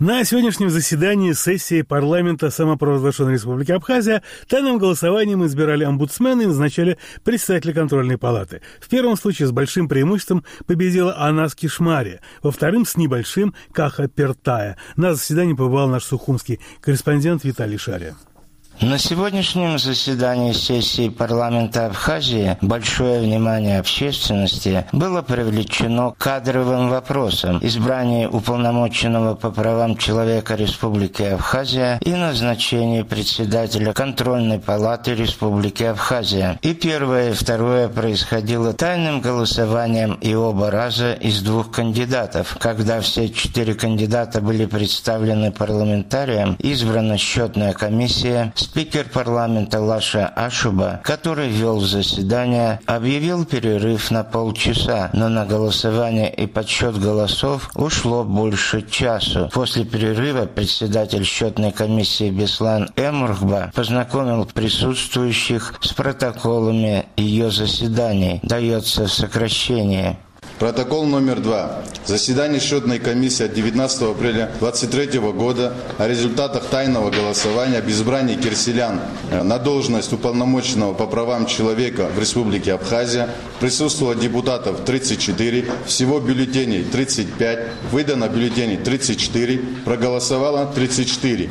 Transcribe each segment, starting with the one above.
На сегодняшнем заседании сессии парламента самопровозглашенной Республики Абхазия тайным голосованием избирали омбудсмена и назначали председателя контрольной палаты. В первом случае с большим преимуществом победила Анас Кишмария, во втором с небольшим Каха Пертая. На заседании побывал наш сухумский корреспондент Виталий Шария. На сегодняшнем заседании сессии парламента Абхазии большое внимание общественности было привлечено к кадровым вопросам, избранию уполномоченного по правам человека Республики Абхазия и назначению председателя контрольной палаты Республики Абхазия. И первое, и второе происходило тайным голосованием и оба раза из двух кандидатов. Когда все 4 кандидата были представлены парламентариям, избрана счетная комиссия. Спикер парламента Лаша Ашуба, который вел заседание, объявил перерыв на полчаса, но на голосование и подсчет голосов ушло больше часу. После перерыва председатель счетной комиссии Беслан Эмурхба познакомил присутствующих с протоколами ее заседаний. Дается сокращение. Протокол номер 2. Заседание счетной комиссии от 19 апреля 2023 года о результатах тайного голосования об избрании Кирселян на должность уполномоченного по правам человека в Республике Абхазия. Присутствовало депутатов 34, всего бюллетеней 35, выдано бюллетеней 34, проголосовало 34.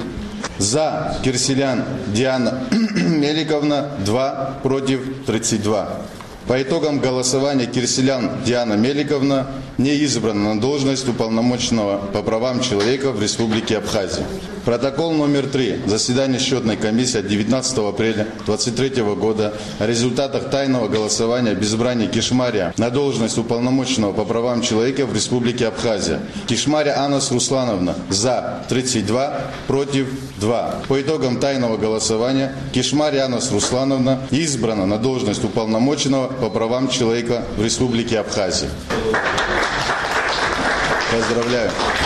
За Кирселян Диана Меликовна 2, против 32. По итогам голосования Кирселян Диана Меликовна не избрана на должность уполномоченного по правам человека в Республике Абхазия. Протокол номер 3. Заседание счетной комиссии от 19 апреля 2023 года о результатах тайного голосования об избрании Кишмария на должность уполномоченного по правам человека в Республике Абхазия. Кишмария Анас Руслановна за 32, против 2. По итогам тайного голосования Кишмария Анас Руслановна избрана на должность уполномоченного по правам человека в Республике Абхазия. Поздравляю.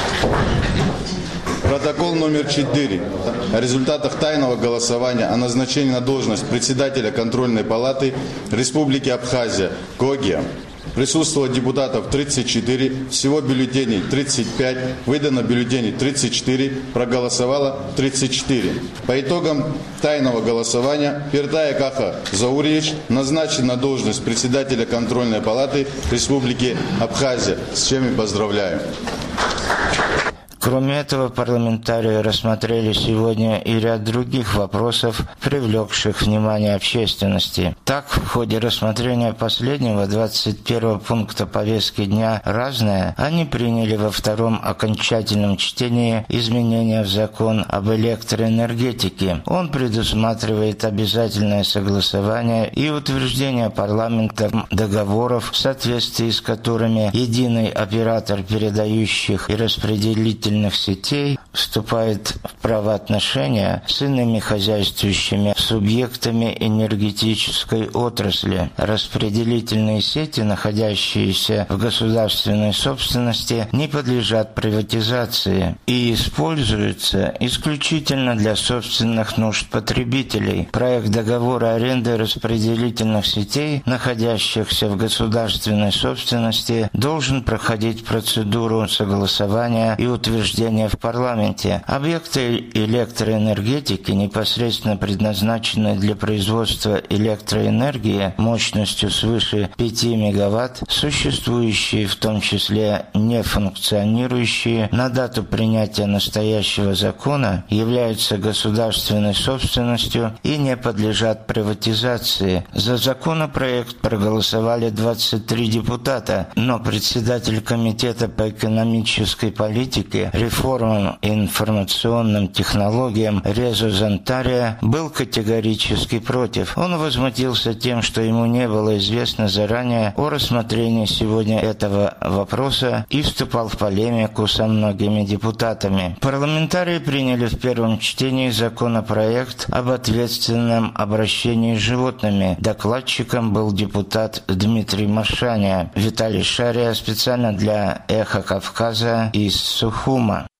Протокол номер 4. О результатах тайного голосования о назначении на должность председателя контрольной палаты Республики Абхазия КОГИА. Присутствовало депутатов 34, всего бюллетеней 35, выдано бюллетеней 34, проголосовало 34. По итогам тайного голосования Пертая Каха Заурьевич назначен на должность председателя контрольной палаты Республики Абхазия, с чем и поздравляю. Кроме этого, парламентарии рассмотрели сегодня и ряд других вопросов, привлекших внимание общественности. Так, в ходе рассмотрения последнего 21 пункта повестки дня «Разное» они приняли во втором окончательном чтении изменения в закон об электроэнергетике. Он предусматривает обязательное согласование и утверждение парламентом договоров, в соответствии с которыми единый оператор передающих и распределительных сетей вступает в правоотношения с иными хозяйствующими субъектами энергетической отрасли. Распределительные сети, находящиеся в государственной собственности, не подлежат приватизации и используются исключительно для собственных нужд потребителей. Проект договора аренды распределительных сетей, находящихся в государственной собственности, должен проходить процедуру согласования и утверждения в парламенте. Объекты электроэнергетики, непосредственно предназначенные для производства электроэнергии мощностью свыше 5 мегаватт, существующие, в том числе не функционирующие, на дату принятия настоящего закона, являются государственной собственностью и не подлежат приватизации. За законопроект проголосовали 23 депутата, но председатель Комитета по экономической политике, реформам и информационным технологиям Резо Зантария был категорически против. Он возмутился тем, что ему не было известно заранее о рассмотрении сегодня этого вопроса и вступал в полемику со многими депутатами. Парламентарии приняли в первом чтении законопроект об ответственном обращении с животными. Докладчиком был депутат Дмитрий Машаня. Виталий Шария специально для «Эхо Кавказа» из Сухума.